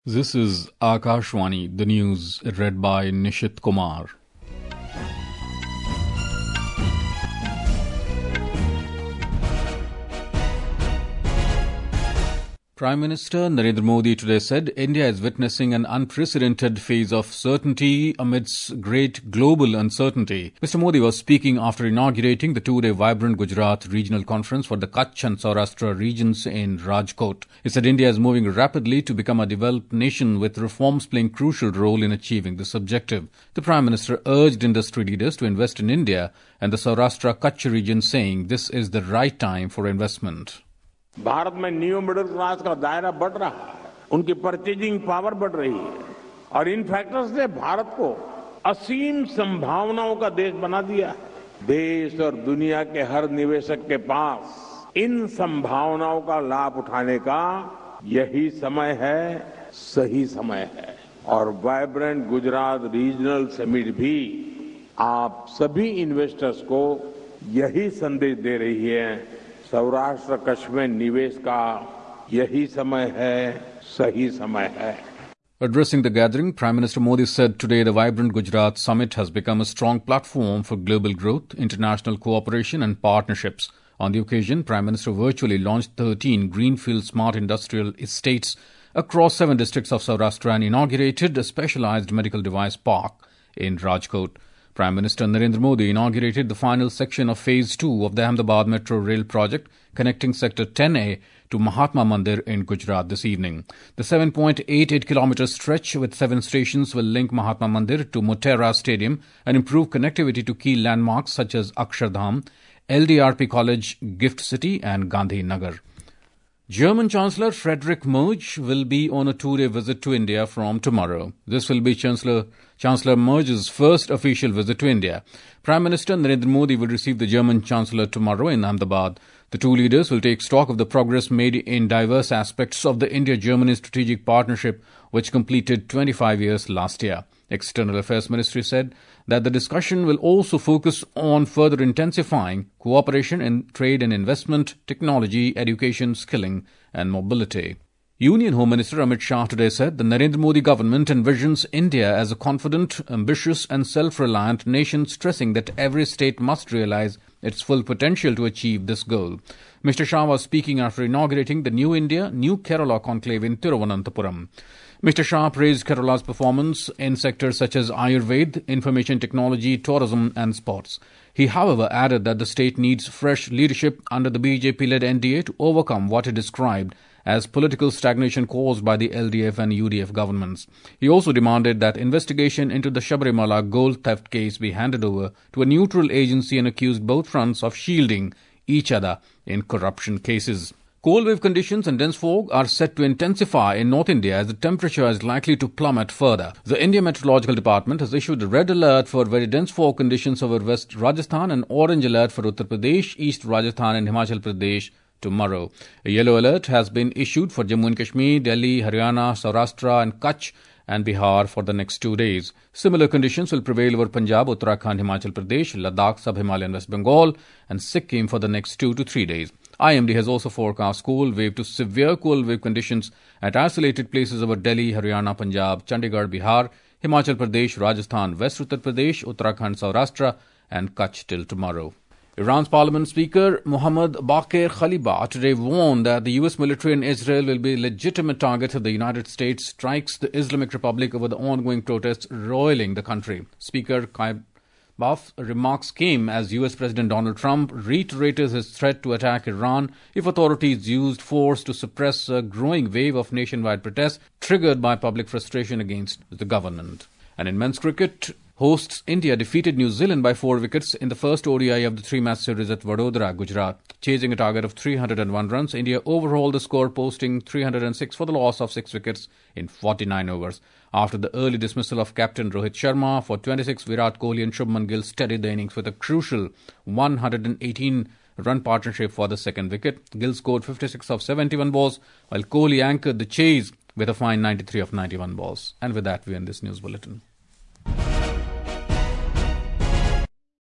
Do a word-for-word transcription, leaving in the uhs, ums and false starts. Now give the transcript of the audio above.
This is Akashvani, the news read by Nishit Kumar. Prime Minister Narendra Modi today said India is witnessing an unprecedented phase of certainty amidst great global uncertainty. Mister Modi was speaking after inaugurating the two-day Vibrant Gujarat Regional Conference for the Kutch and Saurashtra regions in Rajkot. He said India is moving rapidly to become a developed nation with reforms playing a crucial role in achieving this objective. The Prime Minister urged industry leaders to invest in India and the Saurashtra Kutch region, saying this is the right time for investment. Bharat में new middle class का दायरा बढ़ रहा है, उनकी purchasing power बढ़ रही है और इन फैक्टर्स ने भारत को असीम संभावनाओं का देश बना दिया है। देश और दुनिया के हर निवेशक के पास इन संभावनाओं का लाभ उठाने का यही समय है, सही समय है और वाइब्रेंट गुजरात रीजनल समिट भी आप सभी इन्वेस्टर्स को यही संदेश दे रही है। सौराष्ट्र कच्छ में निवेश का यही समय है, सही समय है। Addressing the gathering, Prime Minister Modi said today the Vibrant Gujarat Summit has become a strong platform for global growth, international cooperation and partnerships. On the occasion, Prime Minister virtually launched thirteen greenfield smart industrial estates across seven districts of Saurashtra and inaugurated a specialized medical device park in Rajkot. Prime Minister Narendra Modi inaugurated the final section of Phase two of the Ahmedabad Metro Rail project connecting Sector ten A to Mahatma Mandir in Gujarat this evening. The seven point eight eight kilometer stretch with seven stations will link Mahatma Mandir to Motera Stadium and improve connectivity to key landmarks such as Akshardham, L D R P College, Gift City and Gandhi Nagar. German Chancellor Friedrich Merz will be on a two-day visit to India from tomorrow. This will be Chancellor, Chancellor Merz's first official visit to India. Prime Minister Narendra Modi will receive the German Chancellor tomorrow in Ahmedabad. The two leaders will take stock of the progress made in diverse aspects of the India-Germany strategic partnership, which completed twenty-five years last year. External Affairs Ministry said that the discussion will also focus on further intensifying cooperation in trade and investment, technology, education, skilling and mobility. Union Home Minister Amit Shah today said the Narendra Modi government envisions India as a confident, ambitious and self-reliant nation, stressing that every state must realize its full potential to achieve this goal. Mister Shah was speaking after inaugurating the New India, New Kerala conclave in Thiruvananthapuram. Mister Shah praised Kerala's performance in sectors such as Ayurveda, information technology, tourism and sports. He, however, added that the state needs fresh leadership under the B J P-led N D A to overcome what he described as political stagnation caused by the L D F and U D F governments. He also demanded that investigation into the Sabarimala gold theft case be handed over to a neutral agency and accused both fronts of shielding each other in corruption cases. Cold wave conditions and dense fog are set to intensify in North India as the temperature is likely to plummet further. The India Meteorological Department has issued a red alert for very dense fog conditions over West Rajasthan and orange alert for Uttar Pradesh, East Rajasthan and Himachal Pradesh tomorrow. A yellow alert has been issued for Jammu and Kashmir, Delhi, Haryana, Saurashtra and Kutch and Bihar for the next two days. Similar conditions will prevail over Punjab, Uttarakhand, Himachal Pradesh, Ladakh, Sub-Himalayan West Bengal and Sikkim for the next two to three days. I M D has also forecast cold wave to severe cold wave conditions at isolated places over Delhi, Haryana, Punjab, Chandigarh, Bihar, Himachal Pradesh, Rajasthan, West Uttar Pradesh, Uttarakhand, Saurashtra and Kutch till tomorrow. Iran's Parliament Speaker Mohammad Baqir Khalibaf today warned that the U S military in Israel will be legitimate targets if the United States strikes the Islamic Republic over the ongoing protests roiling the country. Speaker Khalibaf's remarks came as U S President Donald Trump reiterated his threat to attack Iran if authorities used force to suppress a growing wave of nationwide protests triggered by public frustration against the government. And in men's cricket, hosts India defeated New Zealand by four wickets in the first O D I of the three-match series at Vadodara, Gujarat. Chasing a target of three hundred one runs, India overhauled the score, posting three hundred six for the loss of six wickets in forty-nine overs. After the early dismissal of captain Rohit Sharma for twenty-six, Virat Kohli and Shubman Gill steadied the innings with a crucial one hundred eighteen run partnership for the second wicket. Gill scored fifty-six of seventy-one balls, while Kohli anchored the chase with a fine ninety-three of ninety-one balls. And with that, we end this news bulletin.